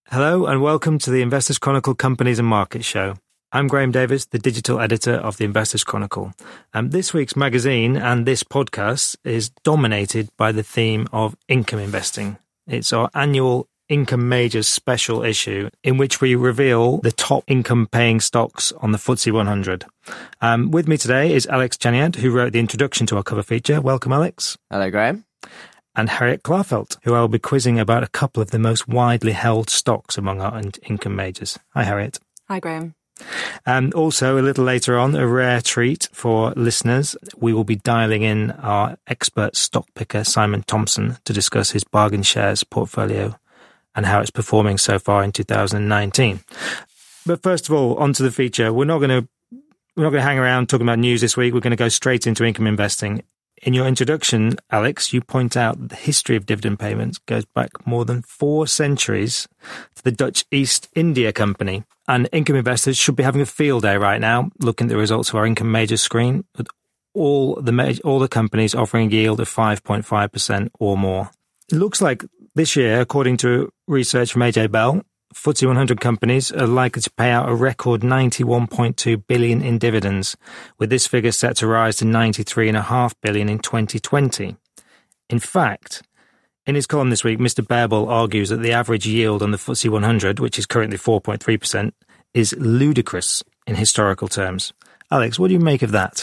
Hello and welcome to the Investors Chronicle Companies and Markets Show. I'm Graham Davis, the digital editor of the Investors Chronicle. This week's magazine and this podcast is dominated by the theme of income investing. It's our annual Income Majors special issue in which we reveal the top income-paying stocks on the FTSE 100. With me today is Alex Chaniant, who wrote the introduction to our cover feature. Welcome, Alex. Hello, Graham. And Harriet Klarfeld, who I will be quizzing about a couple of the most widely held stocks among our income majors. Hi, Harriet. Hi, Graham. And also, a little later on, a rare treat for listeners, we will be dialing in our expert stock picker, Simon Thompson, to discuss his bargain shares portfolio and how it's performing so far in 2019. But first of all, onto the feature. We're not going to hang around talking about news this week. We're going to go straight into income investing. In your introduction, Alex, you point out that the history of dividend payments goes back more than 4 centuries to the Dutch East India Company. And income investors should be having a field day right now, looking at the results of our income majors screen, with all the companies offering a yield of 5.5% or more. It looks like this year, according to research from AJ Bell, FTSE 100 companies are likely to pay out a record $91.2 billion in dividends, with this figure set to rise to $93.5 billion in 2020. In fact, in his column this week, Mr. Baerboel argues that the average yield on the FTSE 100, which is currently 4.3%, is ludicrous in historical terms. Alex, what do you make of that?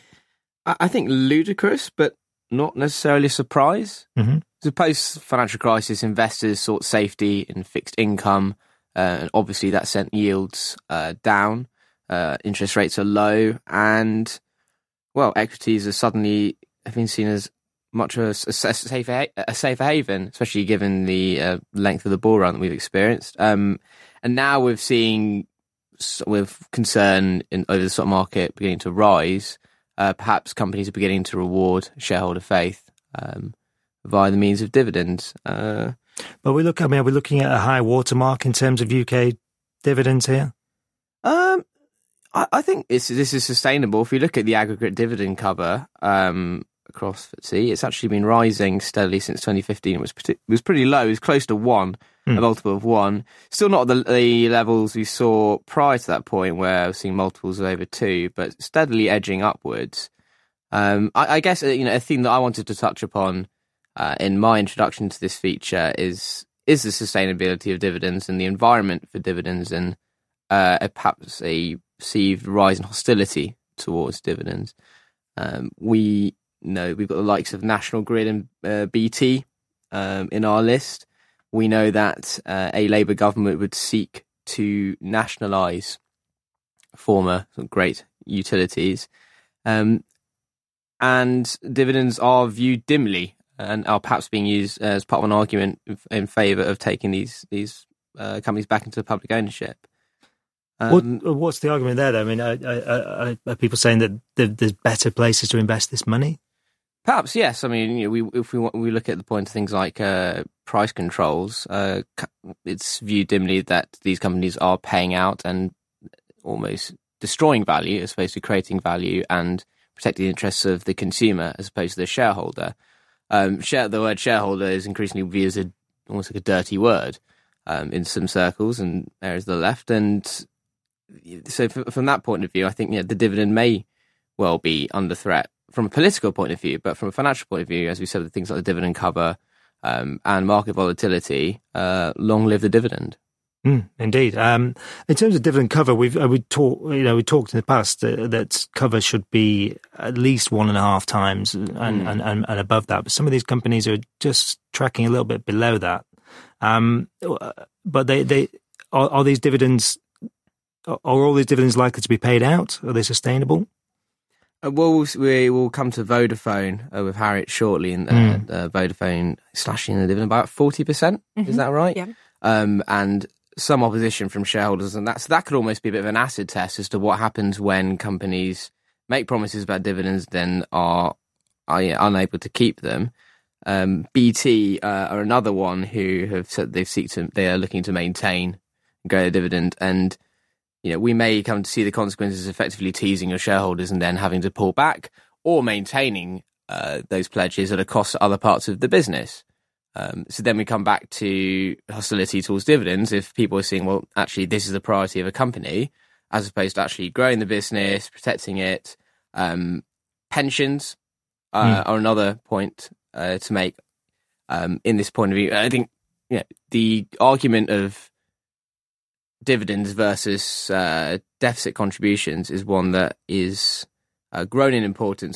I think ludicrous, but not necessarily a surprise. Mm-hmm. The post-financial crisis, investors sought safety in fixed income, and obviously that sent yields down. Interest rates are low, and, well, equities have been seen as much of a safer haven, especially given the length of the bull run that we've experienced. And now we're seeing, with concern over the stock market beginning to rise, perhaps companies are beginning to reward shareholder faith via the means of dividends. But are we looking at a high watermark in terms of UK dividends here? I think this is sustainable. If you look at the aggregate dividend cover across FTSE, it's actually been rising steadily since 2015. It was pretty low. It was close to 1, a multiple of 1. Still not the levels we saw prior to that point, where I was seeing multiples of over 2, but steadily edging upwards. I guess a theme that I wanted to touch upon in my introduction to this feature is the sustainability of dividends and the environment for dividends, and perhaps a perceived rise in hostility towards dividends. We know we've got the likes of National Grid and BT in our list. We know that a Labour government would seek to nationalise former great utilities, and dividends are viewed dimly and are perhaps being used as part of an argument in favour of taking these companies back into public ownership. What's the argument there, though? I mean, are people saying that there's better places to invest this money? Perhaps, yes. I mean, if we look at the point of things like price controls, it's viewed dimly that these companies are paying out and almost destroying value as opposed to creating value and protecting the interests of the consumer as opposed to the shareholder. The word shareholder is increasingly viewed as almost like a dirty word in some circles and areas of the left. And so from that point of view, I think the dividend may well be under threat from a political point of view, but from a financial point of view, as we said, with things like the dividend cover and market volatility, long live the dividend. Indeed. In terms of dividend cover, we talked in the past that cover should be at least 1.5 times and above that. But some of these companies are just tracking a little bit below that. But they are these dividends. Are all these dividends likely to be paid out? Are they sustainable? Well, we will come to Vodafone with Harriet shortly, and Vodafone slashing the dividend by about 40%. Mm-hmm. Is that right? Yeah. And some opposition from shareholders, and that could almost be a bit of an acid test as to what happens when companies make promises about dividends, then are unable to keep them. BT are another one who have said they are looking to maintain and grow their dividend, and we may come to see the consequences effectively teasing your shareholders and then having to pull back, or maintaining those pledges at a cost to other parts of the business. So then we come back to hostility towards dividends. If people are seeing, well, actually, this is the priority of a company, as opposed to actually growing the business, protecting it. Pensions are another point to make in this point of view. I think the argument of dividends versus deficit contributions is one that is grown in importance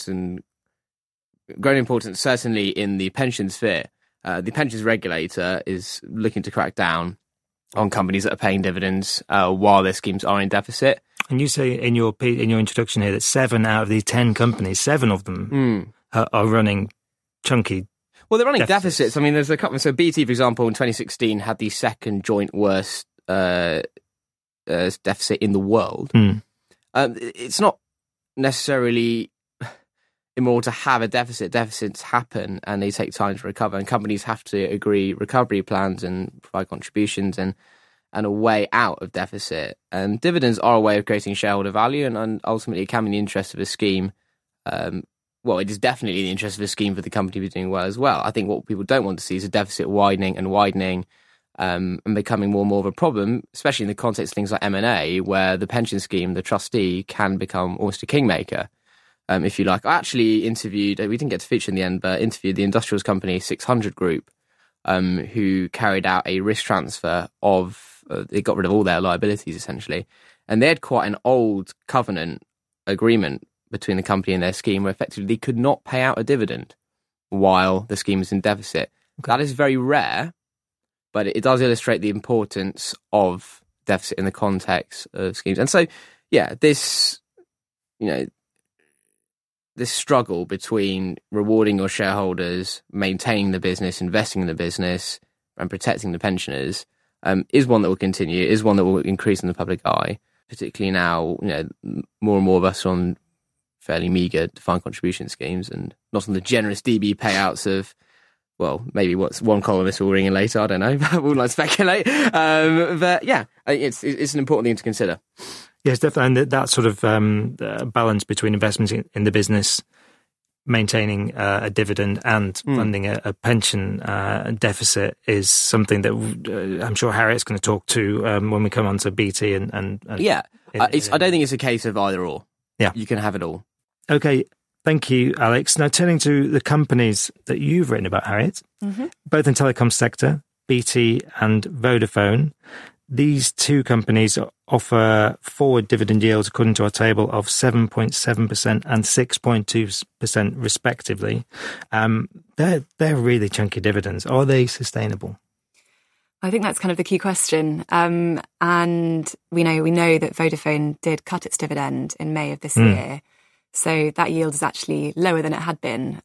certainly in the pension sphere. The pensions regulator is looking to crack down on companies that are paying dividends while their schemes are in deficit. And you say in your introduction here that 7 out of these 10 companies, 7 of them are running chunky. Well, they're running deficits. I mean, there's a couple. So BT, for example, in 2016 had the second joint worst deficit in the world. It's not necessarily immoral to have a deficit. Deficits happen and they take time to recover, and companies have to agree recovery plans and provide contributions and a way out of deficit. And dividends are a way of creating shareholder value, and ultimately it can be in the interest of a scheme. Well, it is definitely in the interest of a scheme for the company to be doing well as well. I think what people don't want to see is a deficit widening and becoming more and more of a problem, especially in the context of things like M&A, where the pension scheme, the trustee, can become almost a kingmaker, if you like. I actually interviewed, we didn't get to feature in the end, but interviewed the industrials company 600 Group, who carried out a risk transfer of, they got rid of all their liabilities essentially. And they had quite an old covenant agreement between the company and their scheme where effectively they could not pay out a dividend while the scheme was in deficit. Okay. That is very rare, but it does illustrate the importance of deficit in the context of schemes. And so, this struggle between rewarding your shareholders, maintaining the business, investing in the business, and protecting the pensioners is one that will continue, is one that will increase in the public eye, particularly now, more and more of us are on fairly meagre defined contribution schemes and not on the generous DB payouts of, well, maybe what's one columnist will ring in later, I don't know, but we'll not speculate. But it's an important thing to consider. Yes, definitely. And that sort of balance between investments in the business, maintaining a dividend and funding a pension deficit is something that I'm sure Harriet's going to talk to when we come on to BT. I don't think it's a case of either or. Yeah. You can have it all. Okay. Thank you, Alex. Now, turning to the companies that you've written about, Harriet, both in telecom sector, BT and Vodafone. These two companies offer forward dividend yields, according to our table, of 7.7% and 6.2% respectively. They're really chunky dividends. Are they sustainable? I think that's kind of the key question. And we know that Vodafone did cut its dividend in May of this year. So that yield is actually lower than it had been.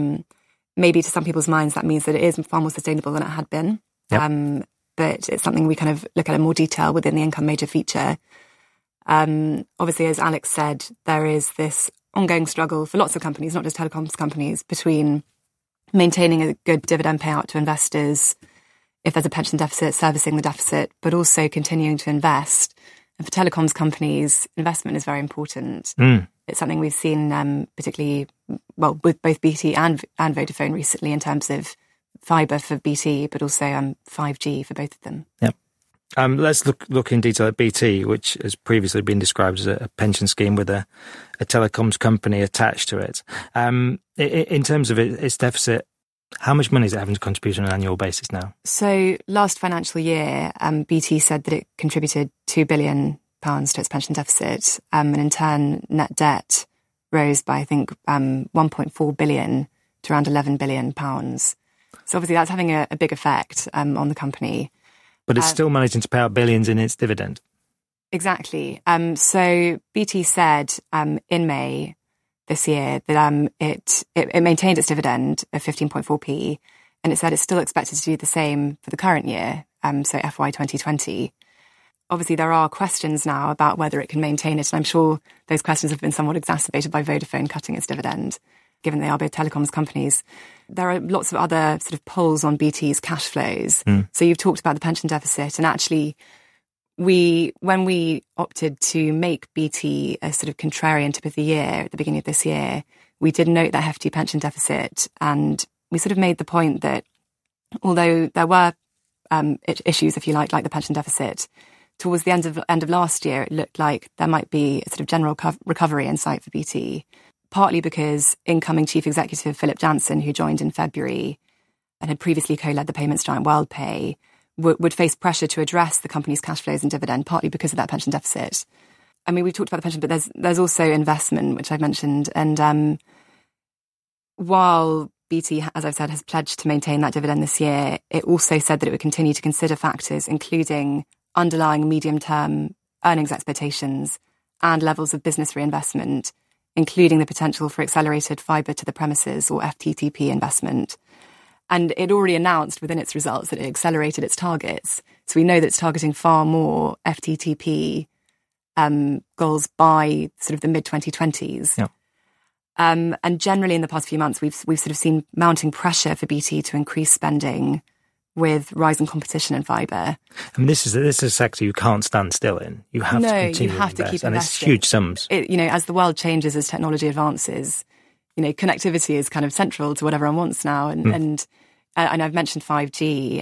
Maybe to some people's minds, that means that it is far more sustainable than it had been. Yep. But it's something we kind of look at in more detail within the income major feature. Obviously, as Alex said, there is this ongoing struggle for lots of companies, not just telecoms companies, between maintaining a good dividend payout to investors if there's a pension deficit, servicing the deficit, but also continuing to invest. And for telecoms companies, investment is very important. It's something we've seen particularly, well, with both BT and Vodafone recently in terms of fibre for BT, but also 5G for both of them. Yep. Let's look in detail at BT, which has previously been described as a pension scheme with a telecoms company attached to it. In terms of its deficit, how much money is it having to contribute on an annual basis now? So last financial year, BT said that it contributed £2 billion to its pension deficit, and in turn, net debt rose by, I think, 1.4 billion to around £11 billion. So obviously that's having a big effect on the company. But it's still managing to pay out billions in its dividend. Exactly. So BT said in May this year that it maintained its dividend of 15.4p, and it said it's still expected to do the same for the current year, so FY 2020. Obviously, there are questions now about whether it can maintain it, and I'm sure those questions have been somewhat exacerbated by Vodafone cutting its dividend, given they are both telecoms companies. There are lots of other sort of pulls on BT's cash flows. So you've talked about the pension deficit, and actually when we opted to make BT a sort of contrarian tip of the year at the beginning of this year, we did note that hefty pension deficit, and we sort of made the point that although there were issues, if you like the pension deficit, towards the end of last year, it looked like there might be a sort of general recovery in sight for BT, partly because incoming chief executive Philip Jansen, who joined in February and had previously co-led the payments giant WorldPay, would face pressure to address the company's cash flows and dividend, partly because of that pension deficit. I mean, we've talked about the pension, but there's also investment, which I've mentioned. And while BT, as I've said, has pledged to maintain that dividend this year, it also said that it would continue to consider factors, including underlying medium-term earnings expectations and levels of business reinvestment, including the potential for accelerated fibre to the premises or FTTP investment. And it already announced within its results that it accelerated its targets. So we know that it's targeting far more FTTP goals by sort of the mid-2020s. Yeah. And generally in the past few months, we've sort of seen mounting pressure for BT to increase spending with rising competition in fibre. I mean, this is a sector you can't stand still in. You have to continue you have to to keep and investing. it's huge sums. As the world changes, as technology advances, connectivity is kind of central to what everyone wants now. And I've mentioned 5G.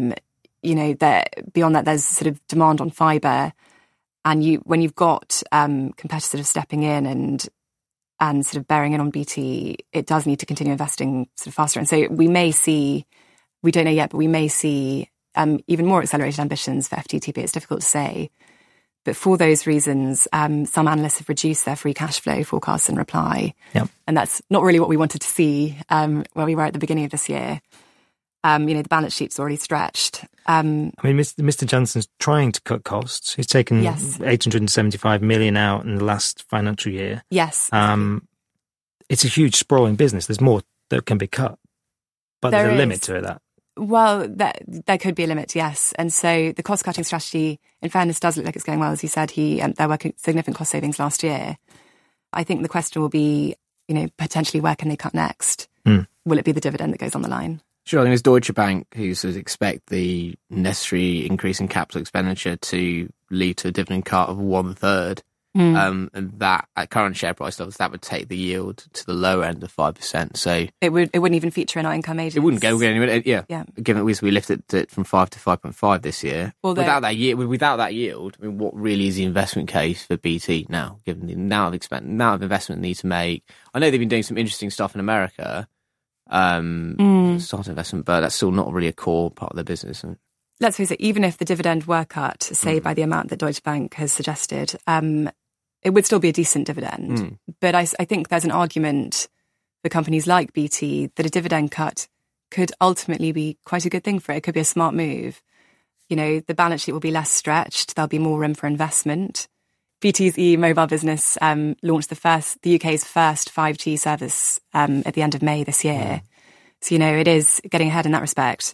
Beyond that, there's sort of demand on fibre. And when you've got competitors sort of stepping in and sort of bearing in on BT, it does need to continue investing sort of faster. And so we may see, we don't know yet, but we may see even more accelerated ambitions for FTTP. It's difficult to say. But for those reasons, some analysts have reduced their free cash flow forecasts in reply. Yep. And that's not really what we wanted to see where we were at the beginning of this year. The balance sheet's already stretched. I mean, Mr. Johnson's trying to cut costs. He's taken 875 million out in the last financial year. Yes. It's a huge sprawling business. There's more that can be cut. But there's a limit to that. Well, there could be a limit, yes. And so the cost-cutting strategy, in fairness, does look like it's going well. As you said, there were significant cost savings last year. I think the question will be, potentially where can they cut next? Will it be the dividend that goes on the line? Sure, I think it's Deutsche Bank who sort of expect the necessary increase in capital expenditure to lead to a dividend cut of 1/3. And that, at current share price levels, that would take the yield to the lower end of 5%. So it wouldn't even feature in our income agents. It wouldn't go anywhere. Yeah. Given that we lifted it from 5 to 5.5 this year. Without that yield, I mean, what really is the investment case for BT now? Given the amount of investment they need to make, I know they've been doing some interesting stuff in America. Start investment, but that's still not really a core part of their business. Let's face it, even if the dividend were cut, say by the amount that Deutsche Bank has suggested, it would still be a decent dividend. But I think there's an argument for companies like BT that a dividend cut could ultimately be quite a good thing for it. It could be a smart move. The balance sheet will be less stretched. There'll be more room for investment. BT's e-mobile business launched the UK's first 5G service at the end of May this year. So, it is getting ahead in that respect.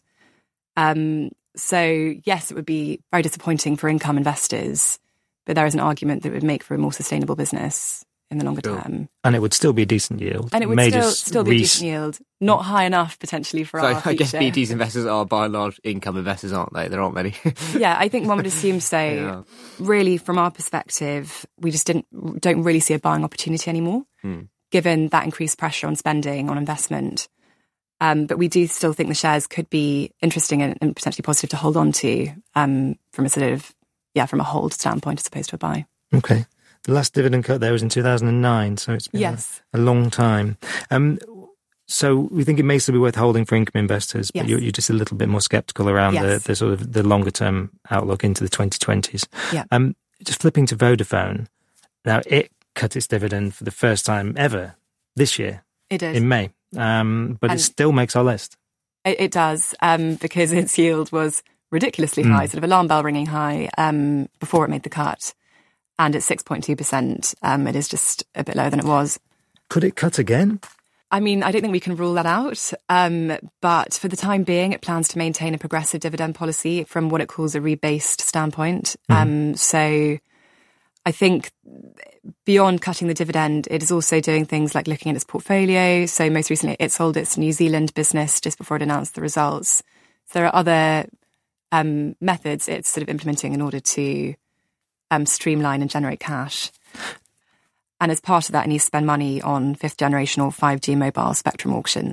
So, yes, it would be very disappointing for income investors, but there is an argument that it would make for a more sustainable business in the longer term. And it would still be a decent yield. And it would still be a decent yield. Not high enough, potentially, for our future. I guess BT's investors are, by and large, income investors, aren't they? There aren't many. Yeah, I think one would assume so. Yeah. Really, from our perspective, we just don't really see a buying opportunity anymore, given that increased pressure on spending, on investment. But we do still think the shares could be interesting and potentially positive to hold on to from a sort of, from a hold standpoint as opposed to a buy. Okay. The last dividend cut there was in 2009, so it's been a long time. So we think it may still be worth holding for income investors, but you're just a little bit more sceptical around the sort of the longer term outlook into the 2020s. Yeah. Just flipping to Vodafone. Now, it cut its dividend for the first time ever this year. It did. In May. But it still makes our list. It does, because its yield was ridiculously high, sort of alarm bell ringing high before it made the cut. And at 6.2%, it is just a bit lower than it was. Could it cut again? I mean, I don't think we can rule that out. But for the time being, it plans to maintain a progressive dividend policy from what it calls a rebased standpoint. So I think beyond cutting the dividend, it is also doing things like looking at its portfolio. So most recently, it sold its New Zealand business just before it announced the results. So there are other methods it's sort of implementing in order to streamline and generate cash. And as part of that, it needs to spend money on fifth generation or 5G mobile spectrum auctions.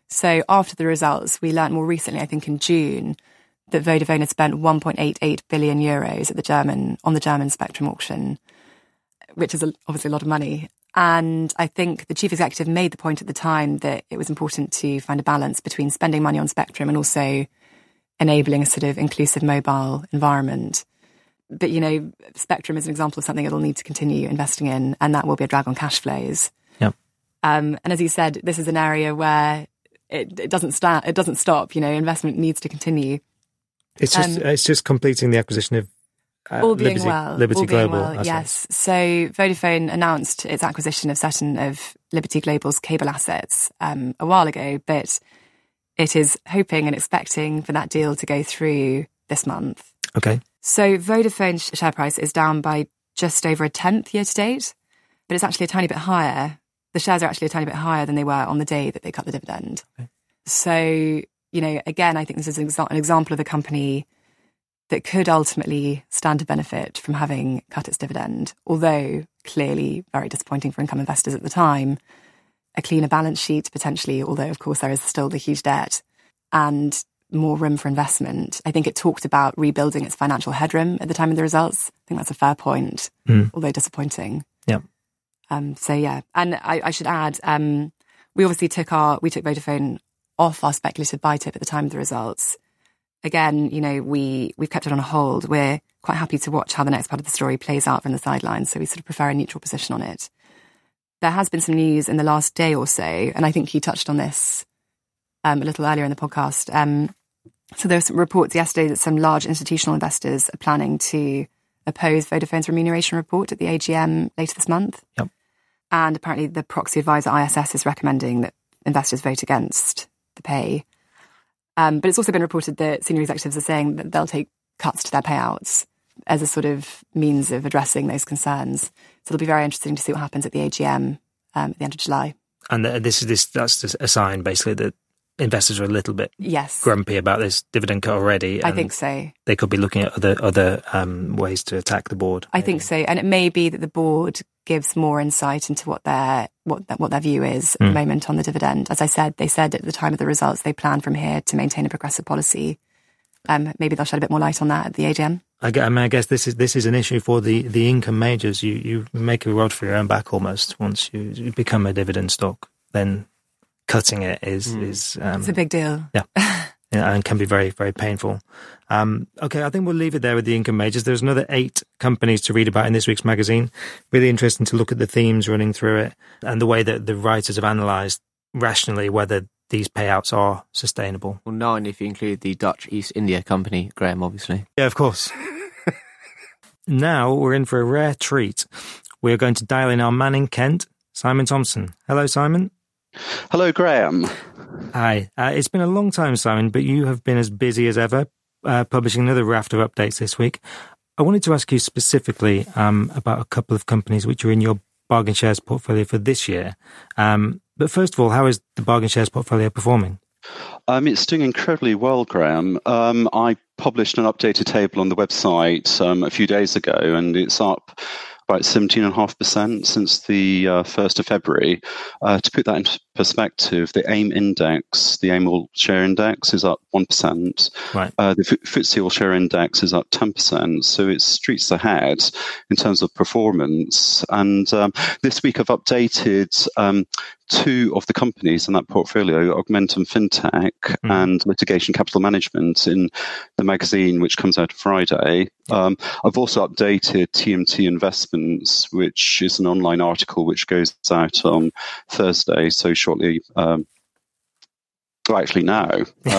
So after the results, we learnt more recently, I think in June, that Vodafone had spent 1.88 billion euros on the German spectrum auction, which is obviously a lot of money. And I think the chief executive made the point at the time that it was important to find a balance between spending money on spectrum and also enabling a sort of inclusive mobile environment. But, spectrum is an example of something it'll need to continue investing in, and that will be a drag on cash flows. Yep. And as you said, this is an area where it doesn't stop. Investment needs to continue. It's just completing the acquisition of Liberty Global. Yes. So Vodafone announced its acquisition of certain of Liberty Global's cable assets a while ago, but it is hoping and expecting for that deal to go through this month. Okay. So Vodafone's share price is down by just over a tenth year to date, but it's actually a tiny bit higher. The shares are actually a tiny bit higher than they were on the day that they cut the dividend. Okay. So, again, I think this is an example of a company that could ultimately stand to benefit from having cut its dividend, although clearly very disappointing for income investors at the time. A cleaner balance sheet, potentially, although, of course, there is still the huge debt, and more room for investment. I think it talked about rebuilding its financial headroom at the time of the results. I think that's a fair point, although disappointing. Yeah. So, yeah. And I should add, we obviously took Vodafone off our speculative buy tip at the time of the results. Again, we've kept it on a hold. We're quite happy to watch how the next part of the story plays out from the sidelines, so we sort of prefer a neutral position on it. There has been some news in the last day or so, and I think you touched on this a little earlier in the podcast. So there were some reports yesterday that some large institutional investors are planning to oppose Vodafone's remuneration report at the AGM later this month. Yep. And apparently the proxy advisor ISS is recommending that investors vote against the pay. But it's also been reported that senior executives are saying that they'll take cuts to their payouts as a sort of means of addressing those concerns. So it'll be very interesting to see what happens at the AGM at the end of July. And that's just a sign, basically, that investors are a little bit grumpy about this dividend cut already. I think so. They could be looking at other ways to attack the board. I think so, and it may be that the board gives more insight into what their view is at the moment on the dividend. As I said, they said at the time of the results they plan from here to maintain a progressive policy. Maybe they'll shed a bit more light on that at the AGM. I guess this is an issue for the income majors. You make a rod for your own back almost once you become a dividend stock. Then cutting it is it's a big deal. Yeah. Yeah, and can be very, very painful. Okay, I think we'll leave it there with the income majors. There's another 8 companies to read about in this week's magazine. Really interesting to look at the themes running through it and the way that the writers have analysed rationally whether these payouts are sustainable. Well, 9 if you include the Dutch East India Company, Graham, obviously. Yeah, of course. Now we're in for a rare treat. We're going to dial in our man in Kent, Simon Thompson. Hello, Simon. Hello, Graham. Hi. It's been a long time, Simon, but you have been as busy as ever, publishing another raft of updates this week. I wanted to ask you specifically about a couple of companies which are in your bargain shares portfolio for this year. But first of all, how is the bargain shares portfolio performing? It's doing incredibly well, Graham. I published an updated table on the website a few days ago, and it's up about 17.5% since the 1st of February. To put that into perspective, the AIM index, the AIM All Share Index, is up 1%. Right. The FTSE All Share Index is up 10%. So it's streets ahead in terms of performance. And this week I've updated 2 of the companies in that portfolio, Augmentum Fintech and Litigation Capital Management, in the magazine which comes out Friday. I've also updated TMT Investments, which is an online article which goes out on Thursday, so shortly. Actually now.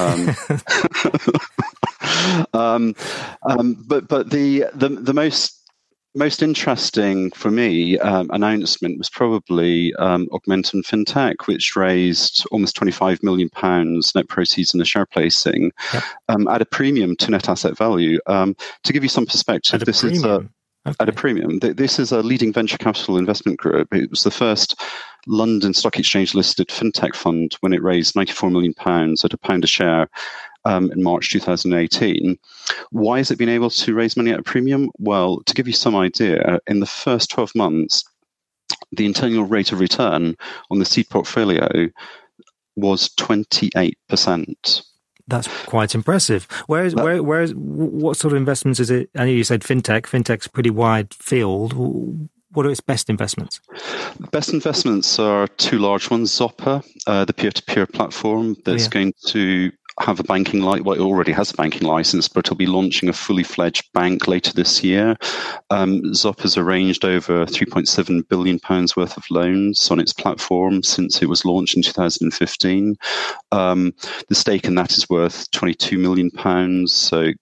But the most interesting for me announcement was probably Augmentum Fintech, which raised almost £25 million net proceeds in a share placing at a premium to net asset value. To give you some perspective, this is at a premium. This is a leading venture capital investment group. It was the first London Stock Exchange listed fintech fund when it raised £94 million at £1 a share in March 2018. Why has it been able to raise money at a premium? Well, to give you some idea, in the first 12 months, the internal rate of return on the seed portfolio was 28%. That's quite impressive. What sort of investments is it? I know you said fintech. Fintech's a pretty wide field. What are its best investments? The best investments are two large ones. Zopper, the peer-to-peer platform that's going to have a banking license. Well, it already has a banking license, but it'll be launching a fully fledged bank later this year. Zopper's arranged over £3.7 billion worth of loans on its platform since it was launched in 2015. The stake in that is worth £22 million. So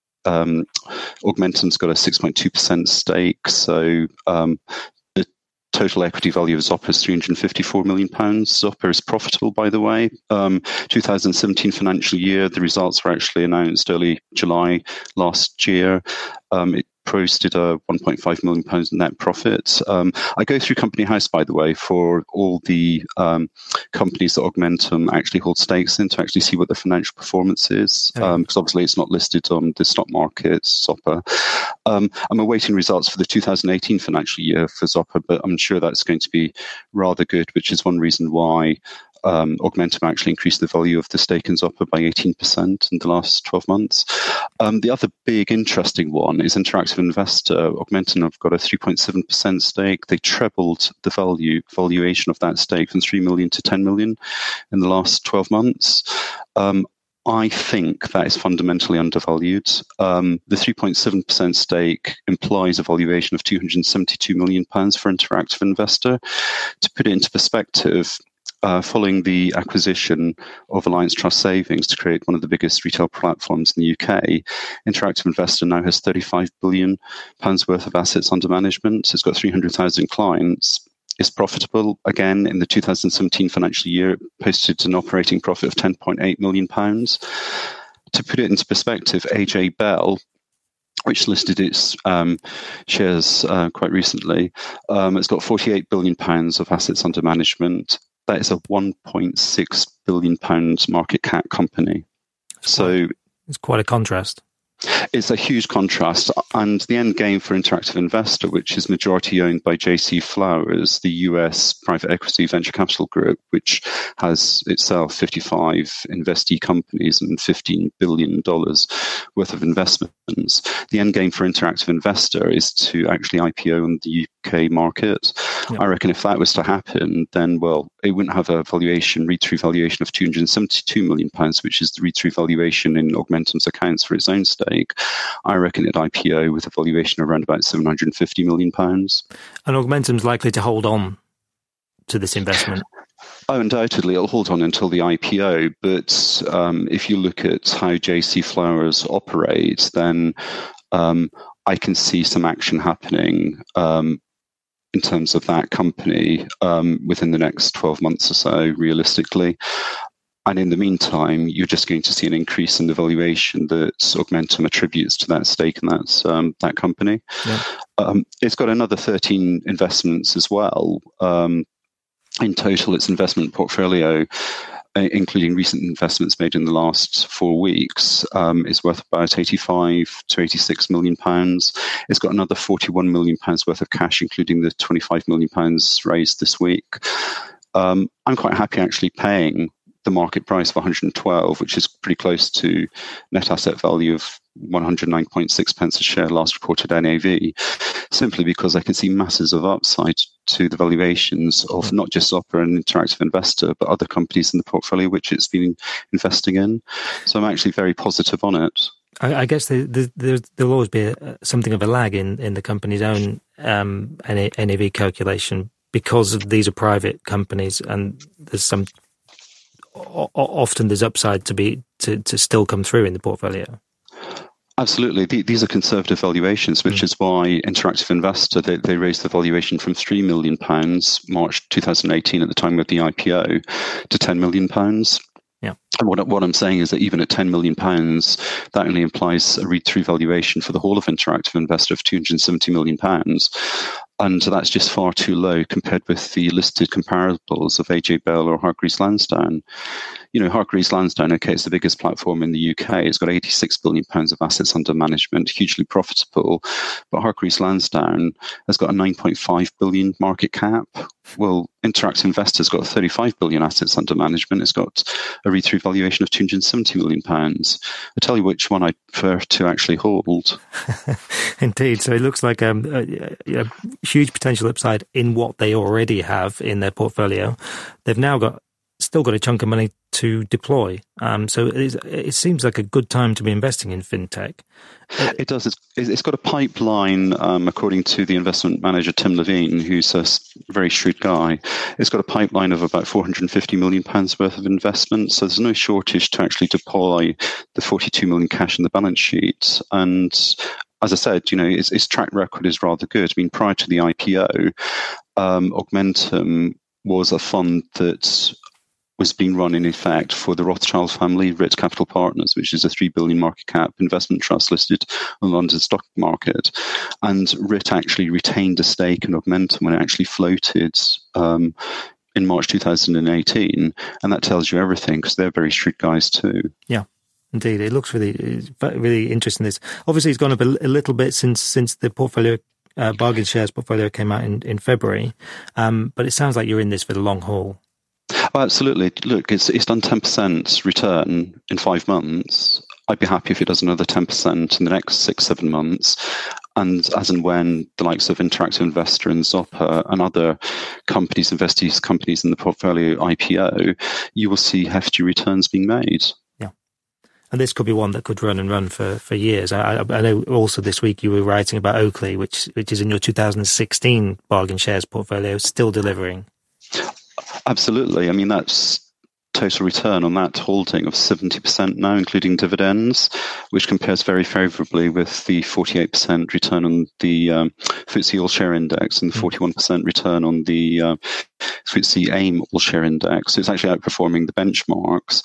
Augmentum's got a 6.2% stake. So the total equity value of Zopper is £354 million. Zopper is profitable, by the way. 2017 financial year, the results were actually announced early July last year. It posted a £1.5 million net profit. I go through Company House, by the way, for all the companies that Augmentum actually holds stakes in to actually see what their financial performance is, because obviously it's not listed on the stock market, Zopper. I'm awaiting results for the 2018 financial year for Zopper, but I'm sure that's going to be rather good, which is one reason why Augmentum actually increased the value of the stake in Zopper by 18% in the last 12 months. The other big interesting one is Interactive Investor. Augmentum have got a 3.7% stake. They trebled the valuation of that stake from 3 million to 10 million in the last 12 months. I think that is fundamentally undervalued. The 3.7% stake implies a valuation of £272 million for Interactive Investor. To put it into perspective, following the acquisition of Alliance Trust Savings to create one of the biggest retail platforms in the UK, Interactive Investor now has £35 billion worth of assets under management. It's got 300,000 clients. It's profitable. Again, in the 2017 financial year, it posted an operating profit of £10.8 million. To put it into perspective, AJ Bell, which listed its shares quite recently, it's got £48 billion of assets under management. That is a £1.6 billion market cap company. So it's quite a contrast. It's a huge contrast. And the end game for Interactive Investor, which is majority owned by JC Flowers, the US private equity venture capital group, which has itself 55 investee companies and $15 billion worth of investments. The end game for Interactive Investor is to actually IPO on the UK market. Yeah. I reckon if that was to happen, then, well, it wouldn't have a read-through valuation of £272 million, which is the read-through valuation in Augmentum's accounts for its own stake. I reckon it'd IPO with a valuation of around about £750 million. And Augmentum's likely to hold on to this investment? Oh, undoubtedly, it'll hold on until the IPO. But if you look at how JC Flowers operates, then I can see some action happening in terms of that company within the next 12 months or so, realistically. And in the meantime, you're just going to see an increase in the valuation that Augmentum attributes to that stake in that company. Yeah. It's got another 13 investments as well. In total, its investment portfolio, including recent investments made in the last 4 weeks, is worth about 85 to 86 million pounds. It's got another 41 million pounds worth of cash, including the 25 million pounds raised this week. I'm quite happy actually paying the market price of 112, which is pretty close to net asset value of 109.6 pence a share last reported NAV, simply because I can see masses of upside to the valuations of not just Zopper and Interactive Investor, but other companies in the portfolio which it's been investing in. So I'm actually very positive on it. I guess there'll always be something of a lag in the company's own NAV calculation, because these are private companies, and there's often there's upside to still come through in the portfolio. Absolutely. These are conservative valuations, which is why Interactive Investor, they raised the valuation from £3 million, March 2018 at the time of the IPO, to £10 million. Yeah. And what I'm saying is that even at £10 million, that only implies a read-through valuation for the whole of Interactive Investor of £270 million. And that's just far too low compared with the listed comparables of AJ Bell or Hargreaves Lansdown. Hargreaves Lansdown, okay, it's the biggest platform in the UK. It's got £86 billion of assets under management, hugely profitable. But Hargreaves Lansdown has got a £9.5 billion market cap. Well, Interactive Investor's got 35 billion assets under management. It's got a read-through valuation of £270 million. I tell you which one I prefer to actually hold. Indeed. So it looks like a huge potential upside in what they already have in their portfolio. They've now still got a chunk of money to deploy. So it seems like a good time to be investing in fintech. It does. It's got a pipeline, according to the investment manager, Tim Levine, who's a very shrewd guy. It's got a pipeline of about £450 million worth of investment. So there's no shortage to actually deploy the 42 million cash in the balance sheet. And as I said, its track record is rather good. I mean, prior to the IPO, Augmentum was a fund that was being run in effect for the Rothschild family, RIT Capital Partners, which is a 3 billion market cap investment trust listed on the London stock market. And RIT actually retained a stake in Augmentum when it actually floated in March 2018. And that tells you everything, because they're very shrewd guys too. Yeah. Indeed, it looks really interesting. This obviously it's gone up a little bit since the portfolio bargain shares portfolio came out in February, but it sounds like you're in this for the long haul. Oh, absolutely. Look, it's done 10% return in 5 months. I'd be happy if it does another 10% in the next 6-7 months. And as and when the likes of Interactive Investor and Zopper and other companies, investees companies in the portfolio IPO, you will see hefty returns being made. Yeah. And this could be one that could run for years. I know also this week you were writing about Oakley, which is in your 2016 bargain shares portfolio, still delivering. Absolutely. I mean, that's total return on that holding of 70% now, including dividends, which compares very favourably with the 48% return on the FTSE All-Share Index and the 41% return on the FTSE AIM All-Share Index. So it's actually outperforming the benchmarks.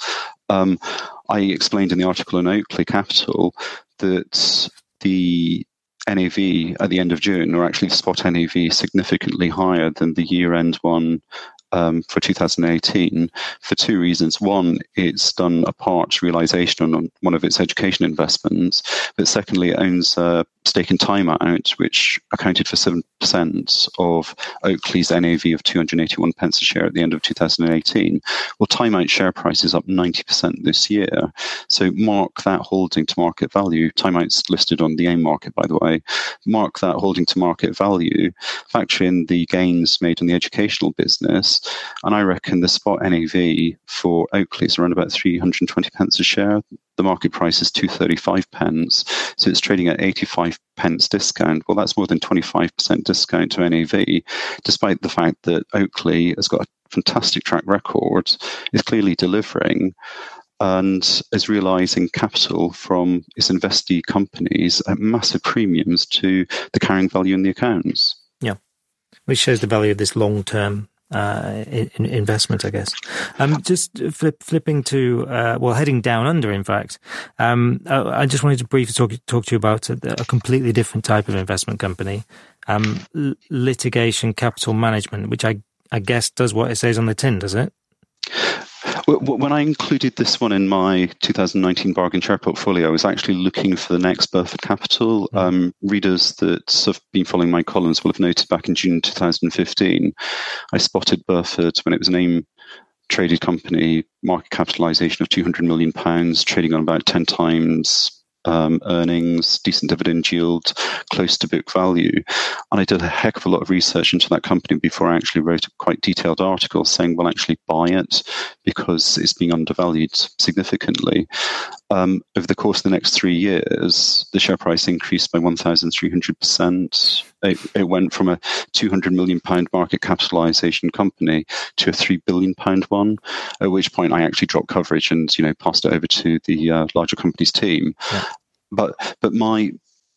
I explained in the article on Oakley Capital that the NAV at the end of June, or actually the spot NAV, significantly higher than the year-end one for 2018 for 2 reasons. One, it's done a part realisation on one of its education investments, but secondly, it owns a stake in Time Out, which accounted for 7% of Oakley's NAV of 281 pence a share at the end of 2018. Well, Time Out share price is up 90% this year. So mark that holding to market value. Time Out's listed on the AIM market, by the way. Mark that holding to market value, factor in the gains made on the educational business, and I reckon the spot NAV for Oakley is around about 320 pence a share. The market price is 235 pence, so it's trading at 85 pence discount. Well, that's more than 25% discount to NAV, despite the fact that Oakley has got a fantastic track record, is clearly delivering, and is realising capital from its investee companies at massive premiums to the carrying value in the accounts. Yeah, which shows the value of this long-term investment, I guess. Just flipping to, heading down under, in fact. I just wanted to briefly talk to you about a completely different type of investment company, Litigation Capital Management, which I guess does what it says on the tin, does it? When I included this one in my 2019 bargain share portfolio, I was actually looking for the next Burford Capital. Readers that have been following my columns will have noted back in June 2015, I spotted Burford when it was an AIM traded company, market capitalisation of £200 million, trading on about 10 times earnings, decent dividend yield, close to book value. And I did a heck of a lot of research into that company before I actually wrote a quite detailed article saying, well, actually buy it because it's being undervalued significantly. Over the course of the next 3 years, the share price increased by 1,300%. It went from a £200 million market capitalisation company to a £3 billion one, at which point I actually dropped coverage and, passed it over to the larger company's team. Yeah. But the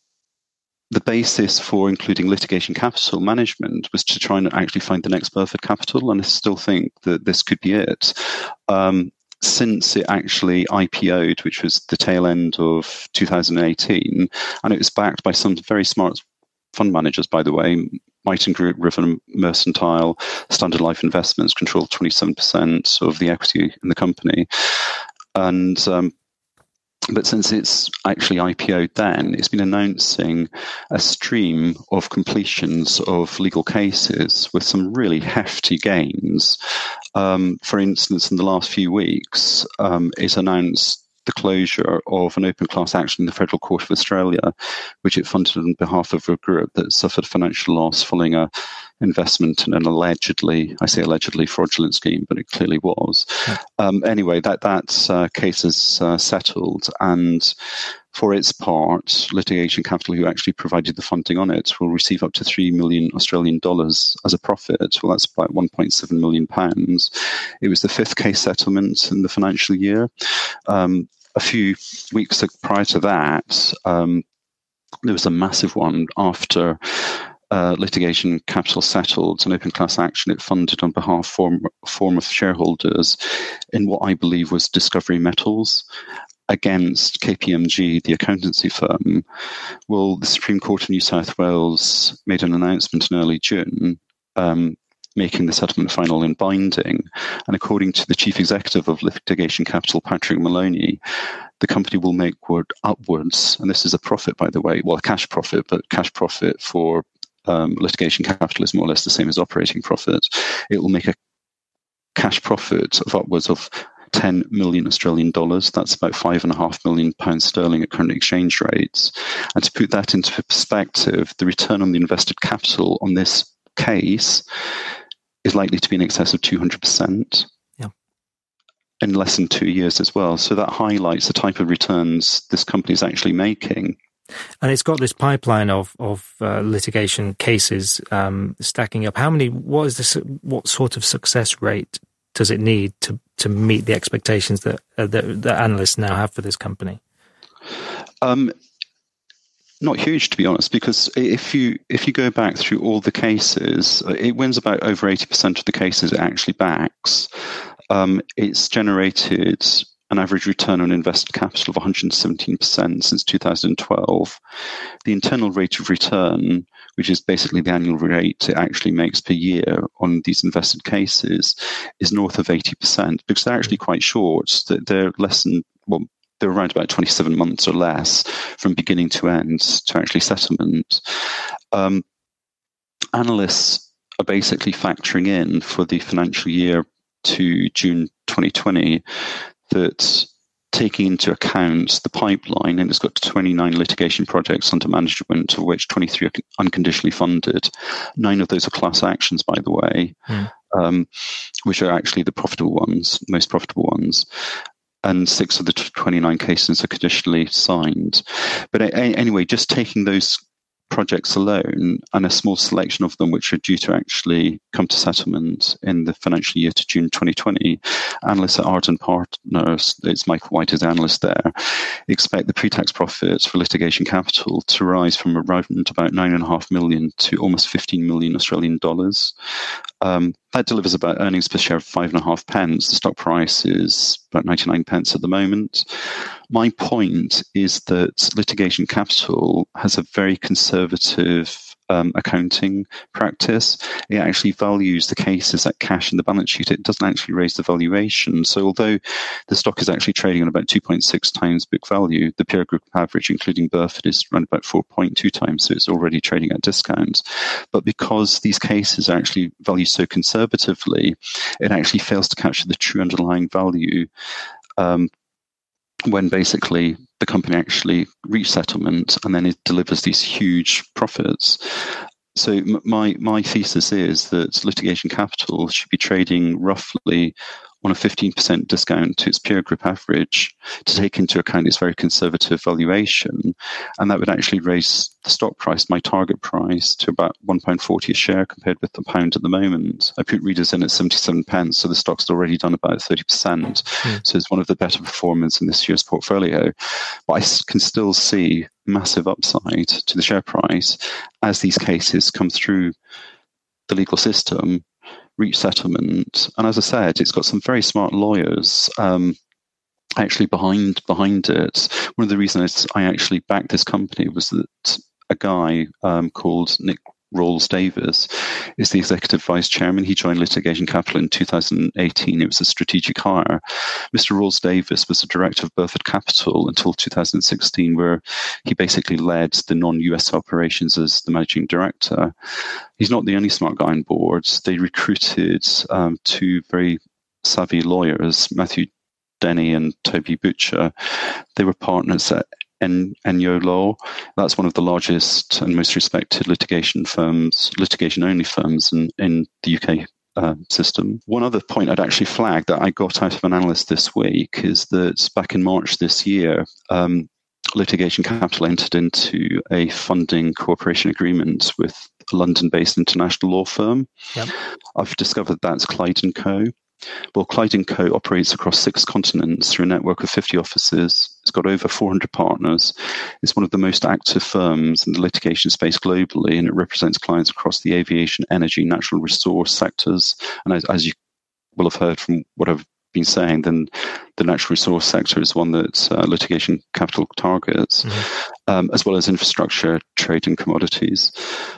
basis for including Litigation Capital Management was to try and actually find the next Burford Capital, and I still think that this could be it. Since it actually IPO'd, which was the tail end of 2018, and it was backed by some very smart fund managers, by the way, Miton Group, River Mercantile, Standard Life Investments control 27% of the equity in the company. And but since it's actually IPO'd then, it's been announcing a stream of completions of legal cases with some really hefty gains. For instance, in the last few weeks, it's announced the closure of an open class action in the Federal Court of Australia, which it funded on behalf of a group that suffered financial loss following a investment in an allegedly fraudulent scheme, but it clearly was. Anyway, that case is settled, and for its part, Litigation Capital, who actually provided the funding on it, will receive up to $3 million Australian as a profit. Well, that's about £1.7 million. It was the fifth case settlement in the financial year. A few weeks prior to that, there was a massive one after Litigation Capital settled an open class action it funded on behalf of shareholders in what I believe was Discovery Metals against KPMG, the accountancy firm. Well, the Supreme Court of New South Wales made an announcement in early June making the settlement final and binding. And according to the Chief Executive of Litigation Capital, Patrick Maloney, the company will make upwards, and this is a profit, by the way, well, a cash profit, but cash profit for Litigation Capital is more or less the same as operating profit. It will make a cash profit of upwards of $10 million Australian. That's about £5.5 million sterling at current exchange rates. And to put that into perspective, the return on the invested capital on this case is likely to be in excess of 200%. In less than 2 years as well. So that highlights the type of returns this company is actually making. And it's got this pipeline of litigation cases stacking up. What sort of success rate does it need to meet the expectations that analysts now have for this company? Not huge, to be honest, because if you go back through all the cases, it wins about over 80% of the cases it actually backs. It's generated an average return on invested capital of 117% since 2012. The internal rate of return, which is basically the annual rate it actually makes per year on these invested cases, is north of 80%, because they're actually quite short. They're they're around about 27 months or less from beginning to end to actually settlement. Analysts are basically factoring in for the financial year to June 2020 that, taking into account the pipeline, and it's got 29 litigation projects under management, of which 23 are unconditionally funded. 9 of those are class actions, by the way, which are actually the most profitable ones. And 6 of the 29 cases are conditionally signed. But anyway, just taking those projects alone, and a small selection of them which are due to actually come to settlement in the financial year to June 2020, analysts at Arden Partners, it's Michael White as analyst there, expect the pre-tax profits for Litigation Capital to rise from around about $9.5 million to almost $15 million Australian dollars. That delivers about earnings per share of 5.5 pence. The stock price is about 99 pence at the moment. My point is that Litigation Capital has a very conservative accounting practice. It actually values the cases at cash in the balance sheet. It doesn't actually raise the valuation. So although the stock is actually trading on about 2.6 times book value, the peer group average, including Burford, is around about 4.2 times. So it's already trading at discount. But because these cases are actually valued so conservatively, it actually fails to capture the true underlying value when basically the company actually reaches settlement, and then it delivers these huge profits. So my thesis is that Litigation Capital should be trading roughly on a 15% discount to its peer group average to take into account its very conservative valuation. And that would actually raise the stock price, my target price, to about £1.40 a share compared with £1 at the moment. I put readers in at 77 pence, so the stock's already done about 30%. So it's one of the better performers in this year's portfolio. But I can still see massive upside to the share price as these cases come through the legal system, reach settlement. And as I said, it's got some very smart lawyers actually behind it. One of the reasons I actually backed this company was that a guy called Rawls Davis is the executive vice chairman. He joined Litigation Capital in 2018. It was a strategic hire. Mr. Rawls Davis was the director of Burford Capital until 2016, where he basically led the non-US operations as the managing director. He's not the only smart guy on board. They recruited two very savvy lawyers, Matthew Denny and Toby Butcher. They were partners at Enyo Law. That's one of the largest and most respected litigation-only firms in the UK system. One other point I'd actually flag that I got out of an analyst this week is that back in March this year, Litigation Capital entered into a funding cooperation agreement with a London-based international law firm. Yep. I've discovered that's Clyde & Co. Well, Clyde & Co. operates across 6 continents through a network of 50 offices. It's got over 400 partners. It's one of the most active firms in the litigation space globally, and it represents clients across the aviation, energy, natural resource sectors. And as you will have heard from what I've been saying, then the natural resource sector is one that Litigation Capital targets, as well as infrastructure, trade and commodities.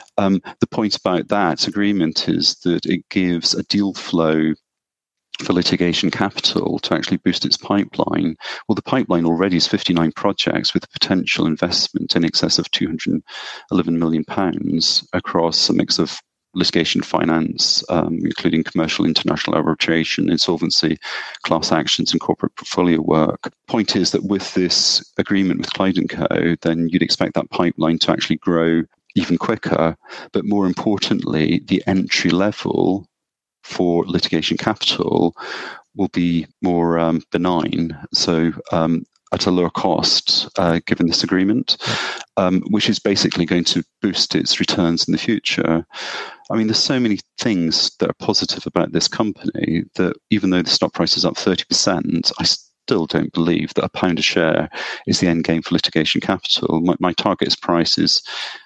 The point about that agreement is that it gives a deal flow for Litigation Capital to actually boost its pipeline. Well, the pipeline already is 59 projects with potential investment in excess of £211 million across a mix of litigation finance, including commercial, international arbitration, insolvency, class actions, and corporate portfolio work. Point is that with this agreement with Clyde & Co., then you'd expect that pipeline to actually grow even quicker, but more importantly, the entry level for Litigation Capital will be more benign, so at a lower cost, given this agreement, which is basically going to boost its returns in the future. I mean, there's so many things that are positive about this company that even though the stock price is up 30%, I still don't believe that £1 a share is the end game for Litigation Capital. My target price is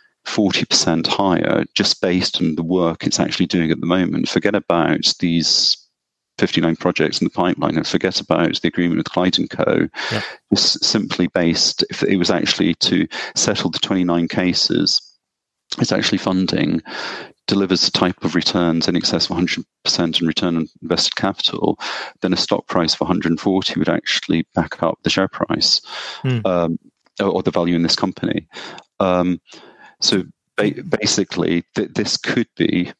40% higher just based on the work it's actually doing at the moment. Forget about these 59 projects in the pipeline and forget about the agreement with Clyde & Co. Yep. It's simply based, if it was actually to settle the 29 cases, it's actually funding, delivers the type of returns in excess of 100% in return on invested capital, then a stock price of 140 would actually back up the share price or the value in this company. So basically, this could be,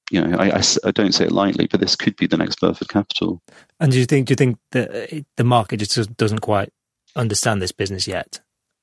I don't say it lightly, but this could be the next Burford Capital. And do you think that the market just doesn't quite understand this business yet?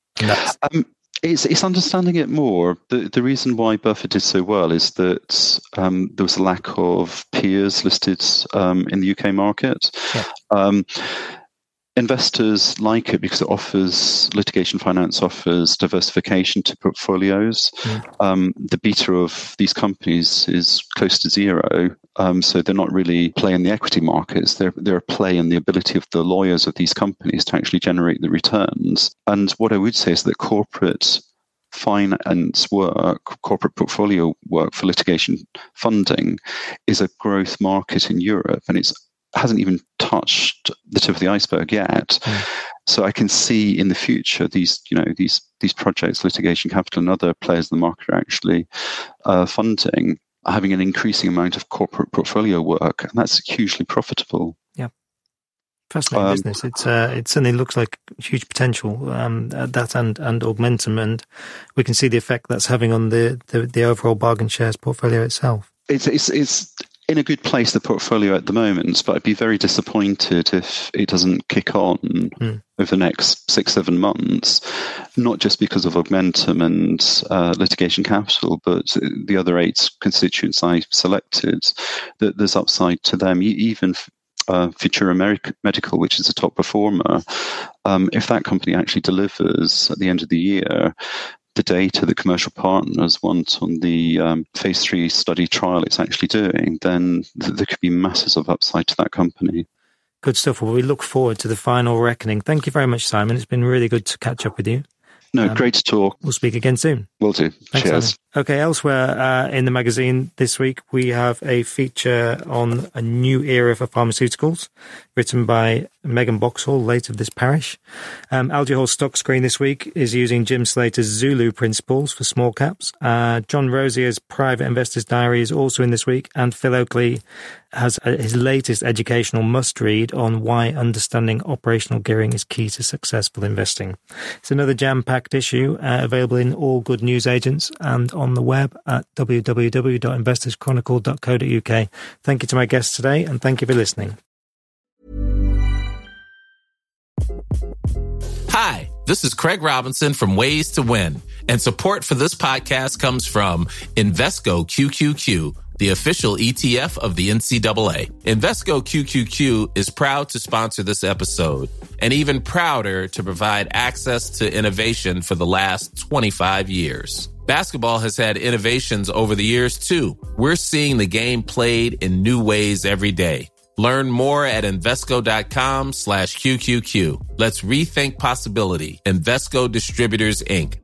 It's understanding it more. The reason why Burford did so well is that there was a lack of peers listed in the UK market. Yeah. Investors like it because it offers, litigation finance offers diversification to portfolios. The beta of these companies is close to zero, so they're not really playing the equity markets. They're a play in the ability of the lawyers of these companies to actually generate the returns. And what I would say is that corporate finance work, corporate portfolio work for litigation funding is a growth market in Europe, and it hasn't even touched the tip of the iceberg yet. So I can see in the future these projects, Litigation Capital and other players in the market are actually funding, having an increasing amount of corporate portfolio work, and that's hugely profitable. Yeah, fascinating business. It certainly looks like huge potential. That and Augmentum, and we can see the effect that's having on the overall bargain shares portfolio itself. It's in a good place, the portfolio at the moment, but I'd be very disappointed if it doesn't kick on over the next 6-7 months, not just because of Augmentum and Litigation Capital, but the other 8 constituents I selected, that there's upside to them. Even Futura Medical, which is a top performer, if that company actually delivers at the end of the year the data that commercial partners want on the phase 3 study trial it's actually doing, then there could be masses of upside to that company. Good stuff. Well, we look forward to the final reckoning. Thank you very much, Simon. It's been really good to catch up with you. No, great to talk. We'll speak again soon. Will do. Thanks, Cheers. Simon. Okay, elsewhere in the magazine this week, we have a feature on a new era for pharmaceuticals, written by Megan Boxhall, late of this parish. Algy Hall's stock screen this week is using Jim Slater's Zulu principles for small caps. John Rozier's Private Investor's Diary is also in this week, and Phil Oakley has his latest educational must-read on why understanding operational gearing is key to successful investing. It's another jam-packed issue, available in all good newsagents and on the web at www.investorschronicle.co.uk. Thank you to my guests today, and thank you for listening. Hi, this is Craig Robinson from Ways to Win, and support for this podcast comes from Invesco QQQ, the official ETF of the NCAA. Invesco QQQ is proud to sponsor this episode, and even prouder to provide access to innovation for the last 25 years. Basketball has had innovations over the years, too. We're seeing the game played in new ways every day. Learn more at Invesco.com/QQQ. Let's rethink possibility. Invesco Distributors, Inc.